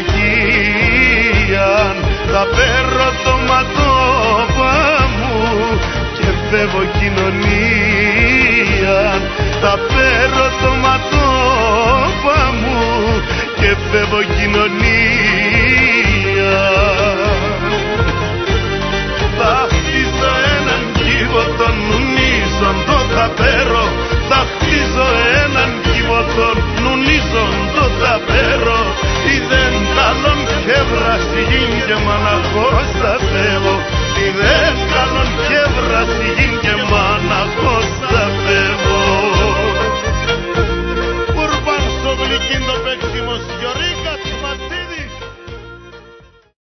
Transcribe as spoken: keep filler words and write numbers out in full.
μοναχία. Θα παίρνω το ματόπα μου και φεύγω κοινωνία. Θα παίρνω το ματόπα μου και φεύγω κοινωνία. Θα χτίσω έναν κύβο των νουνίζων, το θα παίρω. Θα χτίσω έναν κύβο των νουνίζων, το θα παίρω. Είδεν ταλόν και βραστηγήν και μαναχώς θα φεύγω. Είδεν